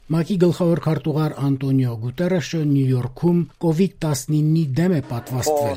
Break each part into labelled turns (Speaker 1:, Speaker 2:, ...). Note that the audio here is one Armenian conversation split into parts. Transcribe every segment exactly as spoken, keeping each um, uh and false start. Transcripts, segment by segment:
Speaker 1: ՄԱԿ-ի գլխավոր քարտուղար Անտոնիո Գուտերեշը Նյու Յորքում կովիդ տասնինի դեմ է պատվաստվել։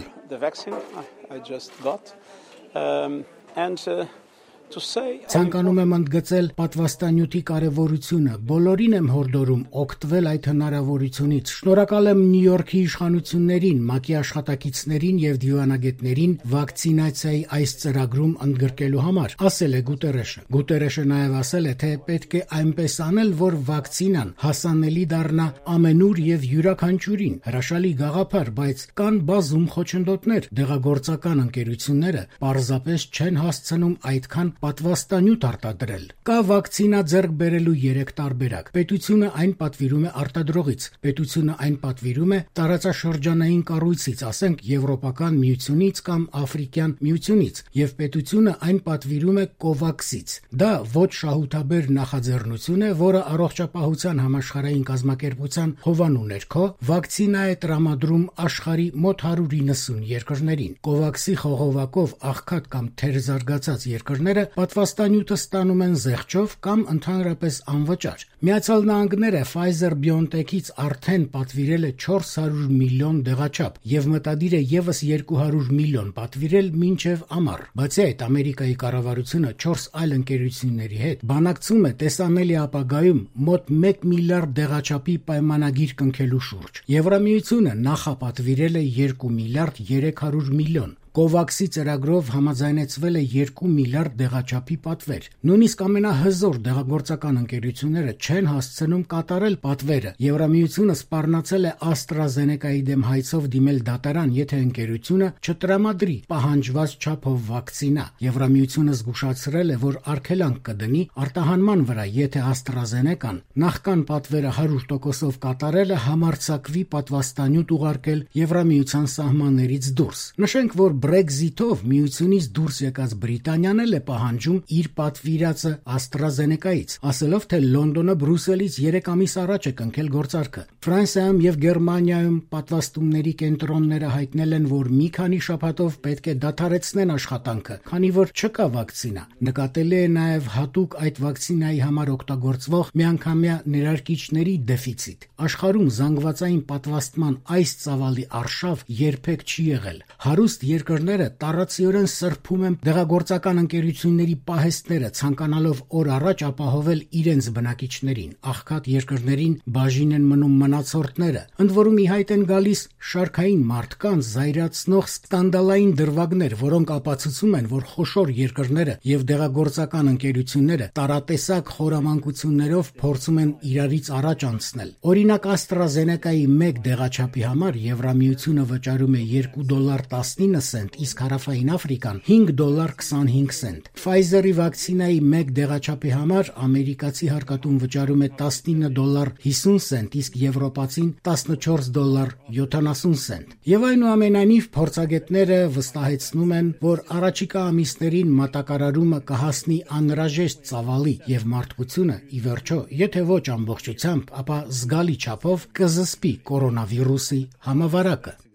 Speaker 1: Ցանկանում եմ ընդգծել պատվաստանյութի կարևորությունը, բոլորին եմ հորդորում օգտվել այդ հնարավորությունից։ Շնորհակալ եմ Նյու Յորքի իշխանություններին, ՄԱԿ-ի աշխատակիցներին եւ դիվանագետներին վակցինացիայի այս ծրագրում ընդգրկելու համար, ասել է Գուտերեշը։ Գուտերեշը նաեւ ասել է, թե պետք է այնպես անել, որ վակցինան հասանելի դառնա ամենուր եւ յուրաքանչյուրին։ Հրաշալի գաղափար, բայց կան բազում խոչընդոտներ։ Դեղագործական ընկերությունները պարզապես չեն հասցնում այդքան պատվաստանյութ արտադրել։ Կա վակցինա ձեռք բերելու երեք տարբերակ։ Պետությունը այն պատվիրում է արտադրողից, պետությունը այն պատվիրում է տարածաշրջանային կառույցից, ասենք Եվրոպական միությունից կամ Աֆրիկյան միությունից, եւ պետությունը այն պատվիրում է Կովաքսից։ Դա ոչ շահութաբեր նախաձեռնություն է, որը առողջապահության համաշխարհային կազմակերպության հովանու ներքո վակցինա է տրամադրում աշխարհի մոտ հարյուր իննսուն երկրներին։ Կովաքսի խողովակով աղքատ կամ թերզարգացած երկրները պատվաստանյութը ստանում են զեղչով կամ ընդհանրապես անվճար։ Միացյալ Նահանգները Pfizer-BioNTech-ից արդեն պատվիրել է չորս հարյուր միլիոն դեղաչափ եւ մտադիր է եւս երկու հարյուր միլիոն պատվիրել մինչեւ ամառ։ Բացի այդ, Ամերիկայի կառավարությունը չորս այլ ընկերությունների հետ բանակցում է տեսանելի ապագայում մոտ մեկ միլիարդ դեղաչափի պայմանագիր կնքելու շուրջ։ Եվրամիությունը նախապատվիրել է երկու միլիարդ երեք հարյուր միլիոն։ Կովաքսի ծրագրով համաձայնեցվել է երկու միլիարդ դեղաչափի պատվեր։ Նույնիսկ ամենահզոր դեղագործական ընկերությունները չեն հասցնում կատարել պատվերը։ Եվրամիությունը սպառնացել է AstraZeneca-ի դեմ հայցով դիմել դատարան, եթե ընկերությունը չտրամադրի պահանջված չափով վակցինա։ Եվրամիությունը զգուշացրել է, որ արգելանք կդնի արտահանման վրա, եթե AstraZeneca-ն նախքան պատվերը հարյուր տոկոսով կատարելը համարձակվի պատվաստանյութ ուղարկել Եվրամիության սահմաններից դուրս։ Նշենք, որ Brexit-ով միությունից դուրս եկած Բրիտանիան էլ է պահանջում իր պատվիրածը AstraZeneca-ից, ասելով, թե Լոնդոնը Բրյուսելից երեք ամիս առաջ է կնքել գործարքը։ Ֆրանսիայում եւ Գերմանիայում պատվաստումների կենտրոնները հայտնել են, որ մի քանի շաբաթով պետք է դադարեցնեն աշխատանքը, քանի որ չկա վակցինա։ Նկատելի է նաեւ հատուկ այդ վակցինայի համար օգտագործվող միանգամյա ներարկիչների դեֆիցիտ։ Աշխարհում զանգվածային պատվաստման այս ծավալի արշավ երբեք չի եղել։ Հարուստ երկրները տարածիորեն սրբում են դեղագործական ընկերությունների պահեստները, ցանկանալով օր առաջ ապահովել իրենց բնակիչներին։ Աղքատ երկրներին բաժին են մնում մնացորդները։ Ընդ որում ի հայտ են գալիս շարքային մարդկանց զայրացնող սկանդալային դրվագներ, որոնք ապացուցում են, որ խոշոր երկրները եւ դեղագործական ընկերությունները տարատեսակ խորամանկություններով փորձում են իրարից առաջ անցնել։ Օրինակ AstraZeneca-ի մեկ դեղաչափի համար Եվրամիությունը վճարում է երկու դոլար տասնինը սենտ, իսկ Հարավային Աֆրիկան հինգ դոլար քսանհինգ սենտ։ Pfizer-ի վակցինայի մեկ դեղաչափի համար ամերիկացի հարկատուն վճարում է տասնինը դոլար հիսուն սենտ, իսկ եվրոպացին տասնչորս դոլար յոթանասուն սենտ։ Եվ այնուամենայնիվ փորձագետները վստահեցնում են, որ առաջիկա ամիսներին մատակարարումը կհասնի անհրաժեշտ ծավալի եւ մարդկությունը ի վերջո, եթե ոչ ամբողջությամբ, ապա զգալի չափով կզսպի կորոնավիրուսի համավարակը։